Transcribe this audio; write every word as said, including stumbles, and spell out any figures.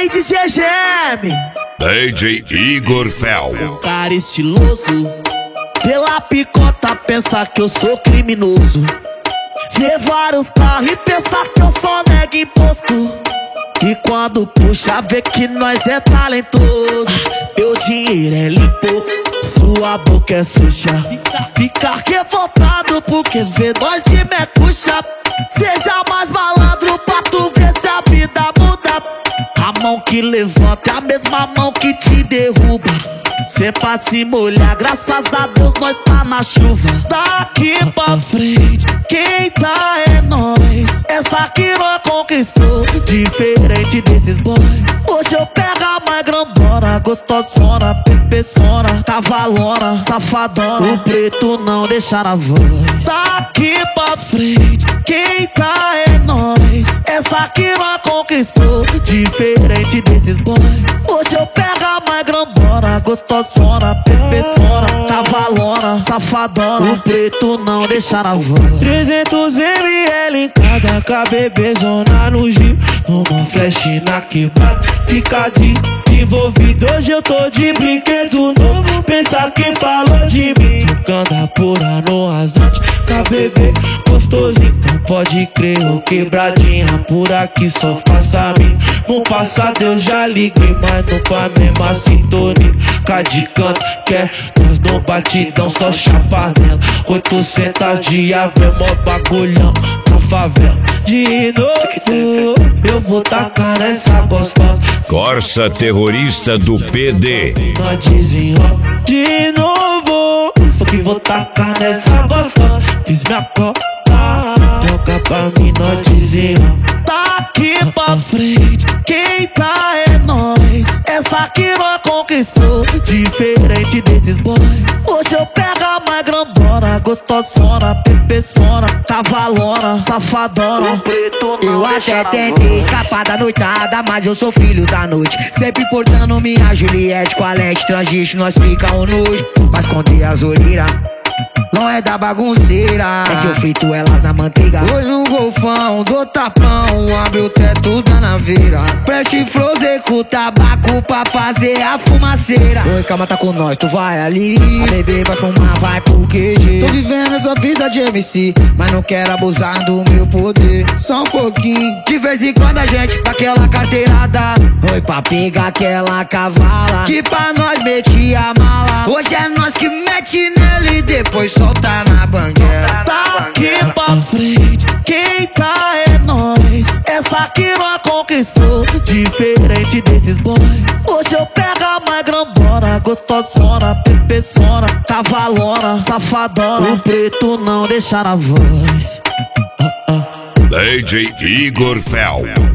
aí, D J G M. D J Igor Fel. Um cara estiloso, pela picota pensa que eu sou criminoso. Vê vários carros e pensa que eu só nego imposto. E quando puxa vê que nós é talentoso. Meu dinheiro é limpo, sua boca é suja. Fica revoltado porque vê nós de mecuxa. Seja mais malandro pra tu ver se a vida muda. A mão que levanta é a mesma mão que te derruba. Cê pra se molhar, graças a Deus nós tá na chuva. Daqui pra frente, quem tá é nós. Essa aqui nós conquistou, diferente desses boy. Hoje eu pego a mais grandona, gostosona, pepeçona, cavalona, safadona. O preto não deixa na voz. Daqui pra frente, quem tá é nós. Essa aqui nós conquistou, diferente desses boy. Hoje eu pego a mais grandona, gostosona, pepeçona, cavalona, safadona. O preto não deixa na voz. trezentos mililitros em cada K B B zona no Gil. Uma flash na quebrada, fica de envolvido. Hoje eu tô de brinquedo novo. Pensa que falou de mim, tocando a pura no rasante. K B B gostosinho, então pode crer. O quebradinha por aqui só faça a mim. No passado eu já liguei, mas não foi a mesma sintonia. Cá de canto, quer nós no batidão, só chapa nela. oitocentos diável, mó bagulhão na favela. De novo, eu vou tacar nessa gostosa. Corsa terrorista do P D. Nós desenrola de novo, foi que vou tacar nessa gostosa. Fiz minha copa, joga pra mim, nós desenrola. Daqui pra frente, quem tá é nós. Essa aqui nós conquistou, diferente desses boy. Hoje eu pego a mais grandona, gostosona, pepeçona, cavalona, safadona. Eu até tentei escapar da noitada, mas eu sou filho da noite. Sempre portando minha Juliette com a Alex Transgisto, nós fica um nojo pra esconder as orelhas. Não é da bagunceira, é que eu frito elas na manteiga. Hoje no golfão, do tapão, abre o teto da naveira. Preste floser com tabaco pra fazer a fumaceira. Oi, calma, tá com nós, tu vai ali. A bebê vai fumar, vai pro Q G. Tô vivendo essa vida de M C, mas não quero abusar do meu poder. Só um pouquinho, de vez em quando a gente dá aquela carteirada. Oi, pra pegar aquela cavala que pra nós metia a mala. Hoje é nós que mete nele e depois solta na banguela. Daqui pra frente, quem tá é nós. Essa aqui nós conquistou, diferente desses boy. Hoje eu pego a mais grandona, gostosona, pepeçona, cavalona, safadona. O preto não deixa na voz. D J Igor Fel.